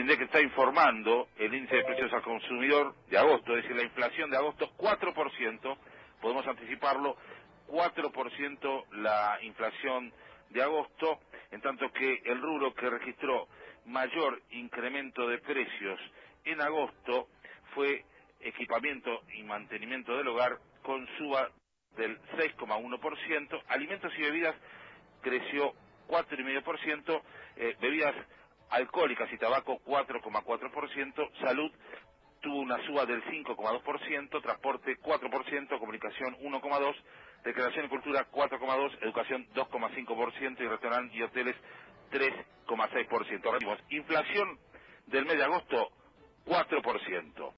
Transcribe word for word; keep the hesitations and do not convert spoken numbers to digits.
INDEC está informando el índice de precios al consumidor de agosto, es decir, la inflación de agosto, cuatro por ciento, podemos anticiparlo, cuatro por ciento la inflación de agosto, en tanto que el rubro que registró mayor incremento de precios en agosto fue equipamiento y mantenimiento del hogar, con suba del seis coma uno por ciento, alimentos y bebidas creció cuatro coma cinco por ciento, eh, bebidas alcohólicas y tabaco cuatro coma cuatro por ciento, salud tuvo una suba del cinco coma dos por ciento, transporte cuatro por ciento, comunicación uno coma dos por ciento, recreación y cultura cuatro coma dos por ciento, educación dos coma cinco por ciento y restaurantes y hoteles tres coma seis por ciento. Ahora mismo, inflación del mes de agosto cuatro por ciento.